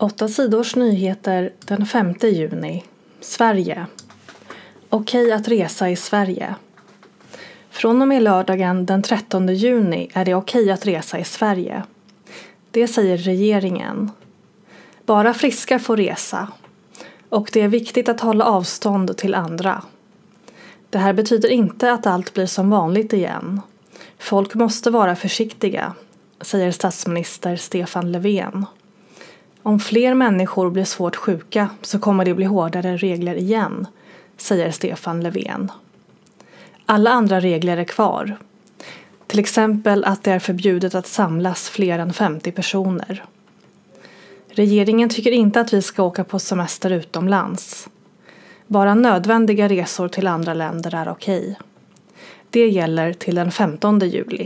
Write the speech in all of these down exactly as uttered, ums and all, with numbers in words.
Åtta sidors nyheter den femte juni. Sverige. Okej att resa i Sverige. Från och med lördagen den trettonde juni är det okej att resa i Sverige. Det säger regeringen. Bara friska får resa. Och det är viktigt att hålla avstånd till andra. Det här betyder inte att allt blir som vanligt igen. Folk måste vara försiktiga, säger statsminister Stefan Löfven. Om fler människor blir svårt sjuka så kommer det bli hårdare regler igen, säger Stefan Löfven. Alla andra regler är kvar. Till exempel att det är förbjudet att samlas fler än femtio personer. Regeringen tycker inte att vi ska åka på semester utomlands. Bara nödvändiga resor till andra länder är okej. Det gäller till den femtonde juli.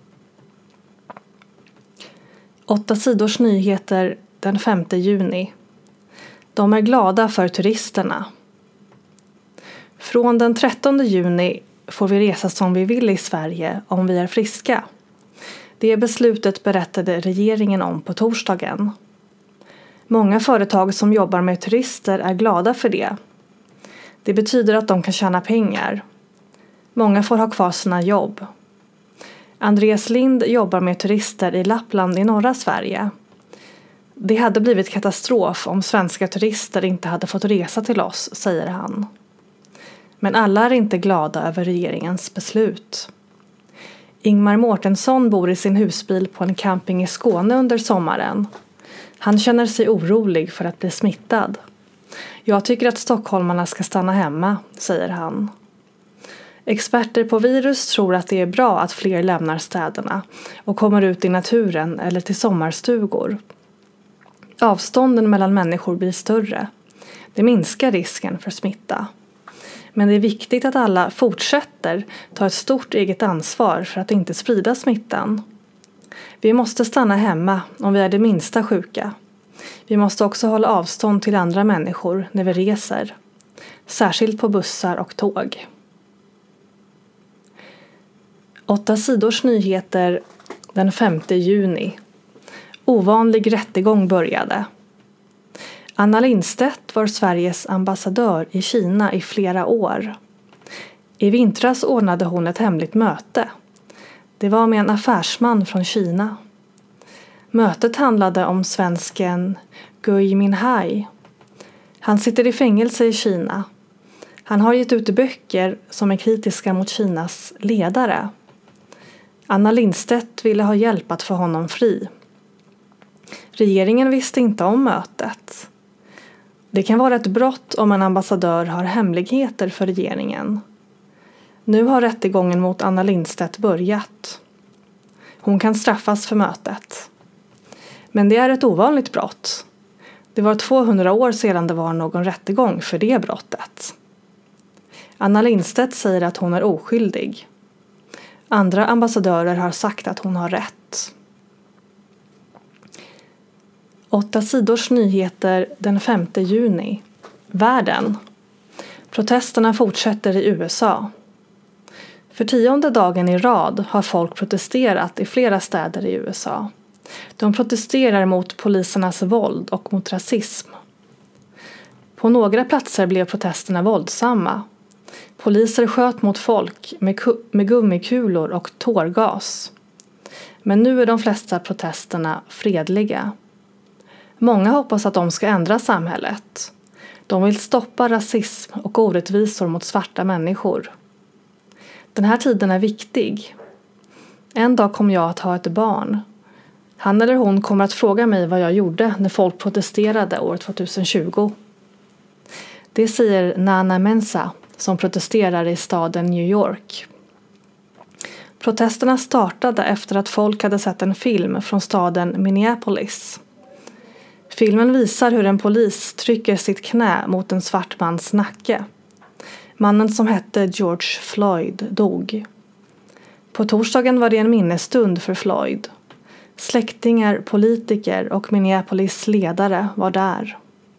Åtta sidors nyheter den femte juni. De är glada för turisterna. Från den trettonde juni får vi resa som vi vill i Sverige om vi är friska. Det beslutet berättade regeringen om på torsdagen. Många företag som jobbar med turister är glada för det. Det betyder att de kan tjäna pengar. Många får ha kvar sina jobb. Andreas Lind jobbar med turister i Lappland i norra Sverige. Det hade blivit katastrof om svenska turister inte hade fått resa till oss, säger han. Men alla är inte glada över regeringens beslut. Ingmar Mårtensson bor i sin husbil på en camping i Skåne under sommaren. Han känner sig orolig för att bli smittad. Jag tycker att stockholmarna ska stanna hemma, säger han. Experter på virus tror att det är bra att fler lämnar städerna och kommer ut i naturen eller till sommarstugor. Avstånden mellan människor blir större. Det minskar risken för smitta. Men det är viktigt att alla fortsätter ta ett stort eget ansvar för att inte sprida smittan. Vi måste stanna hemma om vi är det minsta sjuka. Vi måste också hålla avstånd till andra människor när vi reser. Särskilt på bussar och tåg. Åtta sidors nyheter den femte juni. Ovanlig rättegång började. Anna Lindstedt var Sveriges ambassadör i Kina i flera år. I vintras ordnade hon ett hemligt möte. Det var med en affärsman från Kina. Mötet handlade om svensken Gui Minhai. Han sitter i fängelse i Kina. Han har gett ut böcker som är kritiska mot Kinas ledare. Anna Lindstedt ville ha hjälp att få honom fri. Regeringen visste inte om mötet. Det kan vara ett brott om en ambassadör har hemligheter för regeringen. Nu har rättegången mot Anna Lindstedt börjat. Hon kan straffas för mötet. Men det är ett ovanligt brott. Det var tvåhundra år sedan det var någon rättegång för det brottet. Anna Lindstedt säger att hon är oskyldig. Andra ambassadörer har sagt att hon har rätt. Åtta sidors nyheter den femte juni. Världen. Protesterna fortsätter i U S A. För tionde dagen i rad har folk protesterat i flera städer i U S A. De protesterar mot polisernas våld och mot rasism. På några platser blev protesterna våldsamma. Poliser sköt mot folk med, ku- med gummikulor och tårgas. Men nu är de flesta protesterna fredliga. Många hoppas att de ska ändra samhället. De vill stoppa rasism och orättvisor mot svarta människor. Den här tiden är viktig. En dag kommer jag att ha ett barn. Han eller hon kommer att fråga mig vad jag gjorde när folk protesterade år tjugohundratjugo. Det säger Nana Mensah som protesterar i staden New York. Protesterna startade efter att folk hade sett en film från staden Minneapolis. Filmen visar hur en polis trycker sitt knä mot en svart mans nacke. Mannen som hette George Floyd dog. På torsdagen var det en minnesstund för Floyd. Släktingar, politiker och Minneapolis ledare var där.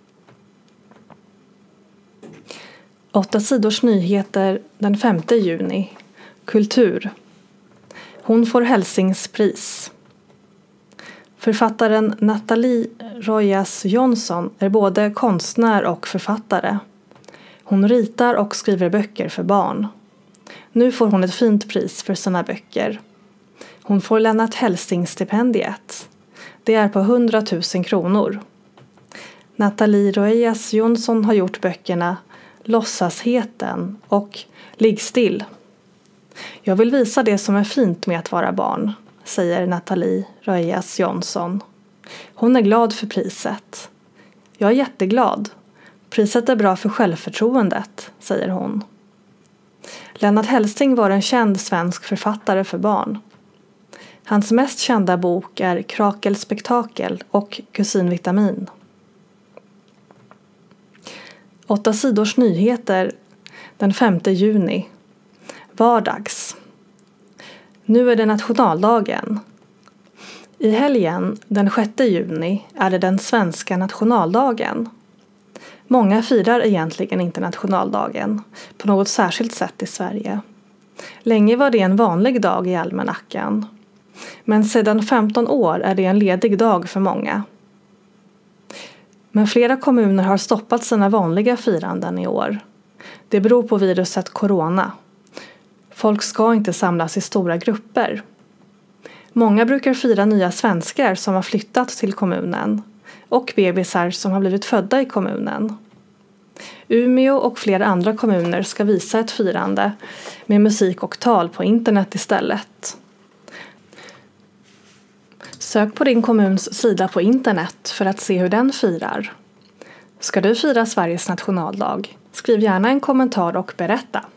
Åtta sidors nyheter den femte juni. Kultur. Hon får Helsingspris. Författaren Nathalie Rojas Jonsson är både konstnär och författare. Hon ritar och skriver böcker för barn. Nu får hon ett fint pris för sina böcker. Hon får Lennart Hellsing-stipendiet. Det är på hundratusen kronor. Nathalie Rojas Jonsson har gjort böckerna Låtsasheten och Ligg still. Jag vill visa det som är fint med att vara barn, säger Nathalie Rojas Jonsson. Hon är glad för priset. Jag är jätteglad. Priset är bra för självförtroendet, säger hon. Lennart Hellsing var en känd svensk författare för barn. Hans mest kända bok är Krakelspektakel och Kusinvitamin. Åtta sidors nyheter den femte juni. Vardags. Nu är det nationaldagen. I helgen den sjätte juni är det den svenska nationaldagen. Många firar egentligen inte nationaldagen på något särskilt sätt i Sverige. Länge var det en vanlig dag i almanackan. Men sedan femton år är det en ledig dag för många. Men flera kommuner har stoppat sina vanliga firanden i år. Det beror på viruset corona. Folk ska inte samlas i stora grupper. Många brukar fira nya svenskar som har flyttat till kommunen och bebisar som har blivit födda i kommunen. Umeå och flera andra kommuner ska visa ett firande med musik och tal på internet istället. Sök på din kommuns sida på internet för att se hur den firar. Ska du fira Sveriges nationaldag? Skriv gärna en kommentar och berätta.